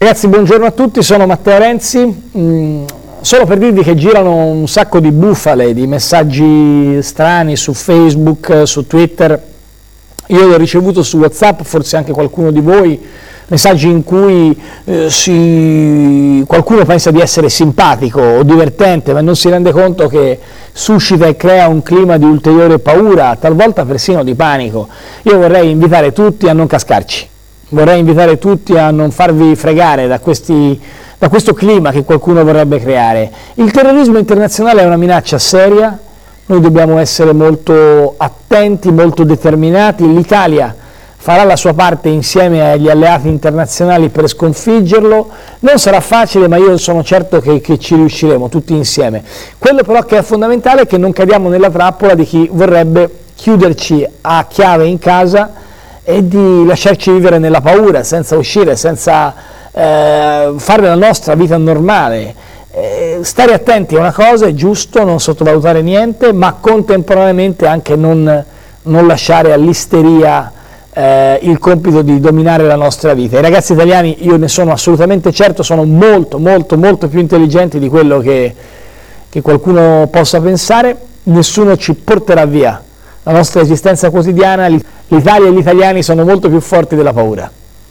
Ragazzi, buongiorno a tutti, sono Matteo Renzi. Solo per dirvi che girano un sacco di bufale, di messaggi strani su Facebook, su Twitter. Io li ho ricevuto su WhatsApp, forse anche qualcuno di voi, messaggi in cui qualcuno pensa di essere simpatico o divertente, ma non si rende conto che suscita e crea un clima di ulteriore paura, talvolta persino di panico. Io vorrei invitare tutti a non cascarci. Vorrei invitare tutti a non farvi fregare da questo clima che qualcuno vorrebbe creare. Il terrorismo internazionale è una minaccia seria, noi dobbiamo essere molto attenti, molto determinati. L'Italia farà la sua parte insieme agli alleati internazionali per sconfiggerlo. Non sarà facile, ma io sono certo che ci riusciremo tutti insieme. Quello però che è fondamentale è che non cadiamo nella trappola di chi vorrebbe chiuderci a chiave in casa e di lasciarci vivere nella paura, senza uscire, senza fare la nostra vita normale. Stare attenti è una cosa, è giusto, non sottovalutare niente, ma contemporaneamente anche non lasciare all'isteria il compito di dominare la nostra vita. I ragazzi italiani, io ne sono assolutamente certo, sono molto più intelligenti di quello che qualcuno possa pensare. Nessuno ci porterà via la nostra esistenza quotidiana. L'Italia e gli italiani sono molto più forti della paura.